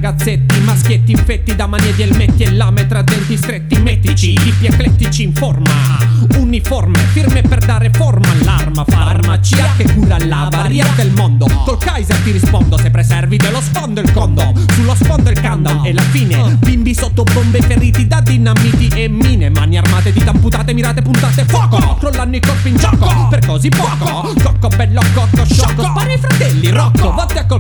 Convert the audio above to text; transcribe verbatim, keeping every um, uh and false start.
ragazzetti, maschietti infetti da manie di elmetti e lame tra denti stretti, metici, tipi eclettici in forma uniforme, firme per dare forma all'arma, farmacia che cura la varia del mondo. Col Kaiser ti rispondo, se preservi dello sfondo il condo, sullo sfondo il countdown e la fine. Bimbi sotto bombe feriti da dinamiti e mine, mani armate di amputate, mirate, puntate, fuoco. Crollano i corpi in gioco per così poco. Cocco bello, cocco sciocco, spari ai fratelli Rocco. Vatte a col